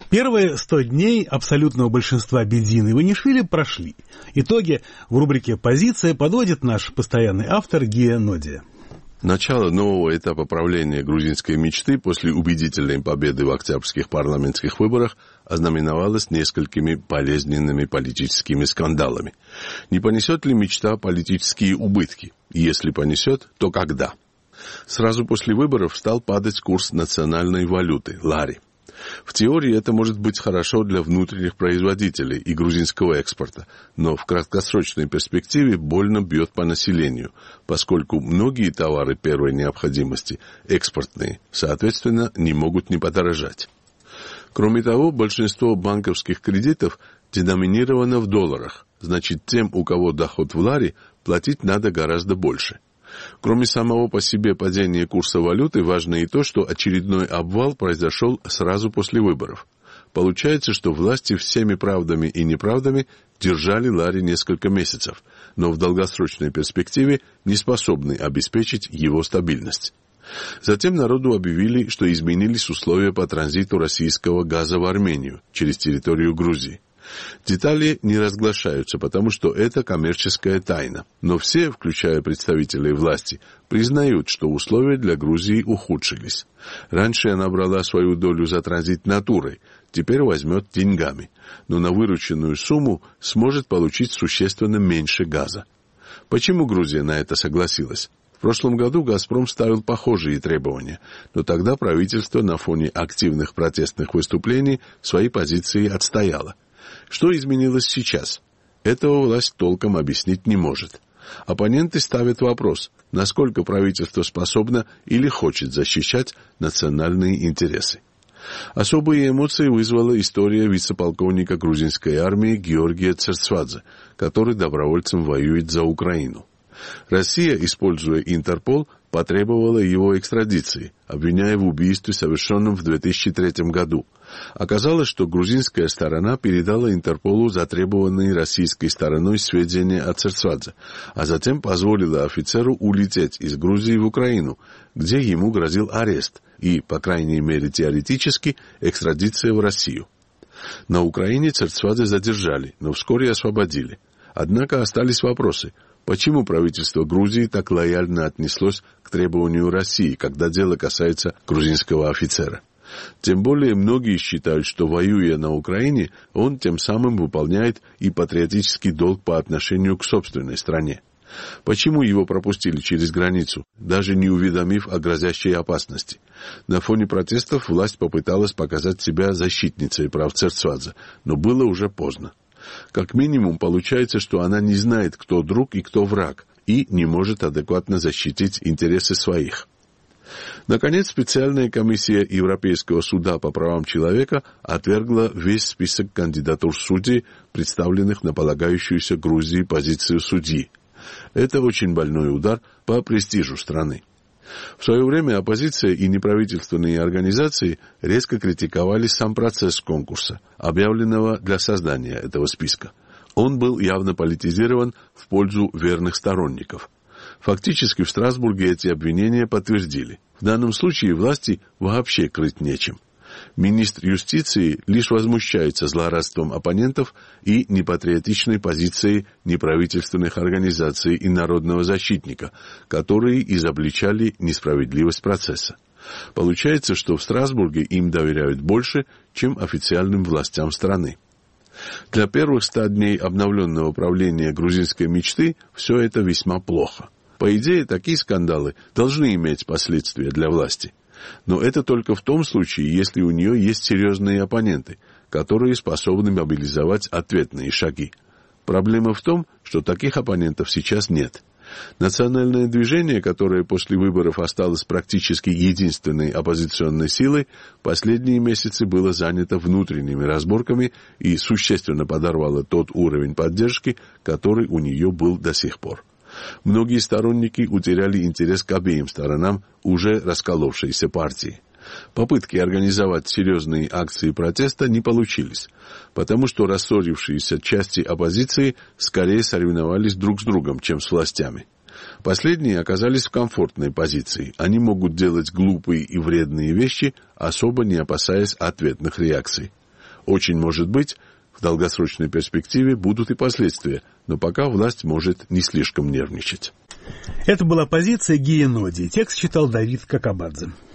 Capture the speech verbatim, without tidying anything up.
Первые сто дней абсолютного большинства Бедзина Иванишвили прошли. Итоги в рубрике «Позиция» подводит наш постоянный автор Гия Нодия. Начало нового этапа правления грузинской мечты после убедительной победы в октябрьских парламентских выборах ознаменовалось несколькими болезненными политическими скандалами. Не понесет ли мечта политические убытки? Если понесет, то когда? Сразу после выборов стал падать курс национальной валюты – лари. В теории это может быть хорошо для внутренних производителей и грузинского экспорта, но в краткосрочной перспективе больно бьет по населению, поскольку многие товары первой необходимости, экспортные, соответственно, не могут не подорожать. Кроме того, большинство банковских кредитов деноминировано в долларах, значит, тем, у кого доход в лари, платить надо гораздо больше. Кроме самого по себе падения курса валюты, важно и то, что очередной обвал произошел сразу после выборов. Получается, что власти всеми правдами и неправдами держали лари несколько месяцев, но в долгосрочной перспективе не способны обеспечить его стабильность. Затем народу объявили, что изменились условия по транзиту российского газа в Армению через территорию Грузии. Детали не разглашаются, потому что это коммерческая тайна. Но все, включая представителей власти, признают, что условия для Грузии ухудшились. Раньше она брала свою долю за транзит натурой, теперь возьмет деньгами. Но на вырученную сумму сможет получить существенно меньше газа. Почему Грузия на это согласилась? В прошлом году «Газпром» ставил похожие требования, но тогда правительство на фоне активных протестных выступлений свои позиции отстояло. Что изменилось сейчас? Этого власть толком объяснить не может. Оппоненты ставят вопрос, насколько правительство способно или хочет защищать национальные интересы. Особые эмоции вызвала история вице-полковника грузинской армии Георгия Церцвадзе, который добровольцем воюет за Украину. Россия, используя Интерпол, потребовала его экстрадиции, обвиняя в убийстве, совершенном в две тысячи третьем году. Оказалось, что грузинская сторона передала Интерполу затребованные российской стороной сведения о Церцвадзе, а затем позволила офицеру улететь из Грузии в Украину, где ему грозил арест и, по крайней мере теоретически, экстрадиция в Россию. На Украине Церцвадзе задержали, но вскоре освободили. Однако остались вопросы. Почему правительство Грузии так лояльно отнеслось к требованию России, когда дело касается грузинского офицера? Тем более многие считают, что, воюя на Украине, он тем самым выполняет и патриотический долг по отношению к собственной стране. Почему его пропустили через границу, даже не уведомив о грозящей опасности? На фоне протестов власть попыталась показать себя защитницей прав Церцвадзе, но было уже поздно. Как минимум, получается, что она не знает, кто друг и кто враг, и не может адекватно защитить интересы своих. Наконец, специальная комиссия Европейского суда по правам человека отвергла весь список кандидатур судей, представленных на полагающуюся Грузии позицию судьи. Это очень больной удар по престижу страны. В свое время оппозиция и неправительственные организации резко критиковали сам процесс конкурса, объявленного для создания этого списка. Он был явно политизирован в пользу верных сторонников. Фактически в Страсбурге эти обвинения подтвердили. В данном случае власти вообще крыть нечем. Министр юстиции лишь возмущается злорадством оппонентов и непатриотичной позицией неправительственных организаций и народного защитника, которые изобличали несправедливость процесса. Получается, что в Страсбурге им доверяют больше, чем официальным властям страны. Для первых ста дней обновленного правления грузинской мечты все это весьма плохо. По идее, такие скандалы должны иметь последствия для власти. Но это только в том случае, если у нее есть серьезные оппоненты, которые способны мобилизовать ответные шаги. Проблема в том, что таких оппонентов сейчас нет. Национальное движение, которое после выборов осталось практически единственной оппозиционной силой, последние месяцы было занято внутренними разборками и существенно подорвало тот уровень поддержки, который у нее был до сих пор. Многие сторонники утеряли интерес к обеим сторонам уже расколовшейся партии. Попытки организовать серьезные акции протеста не получились, потому что рассорившиеся части оппозиции скорее соревновались друг с другом, чем с властями. Последние оказались в комфортной позиции. Они могут делать глупые и вредные вещи, особо не опасаясь ответных реакций. Очень может быть, в долгосрочной перспективе будут и последствия, но пока власть может не слишком нервничать. Это была позиция Гии Ноди. Текст читал Давид Какабадзе.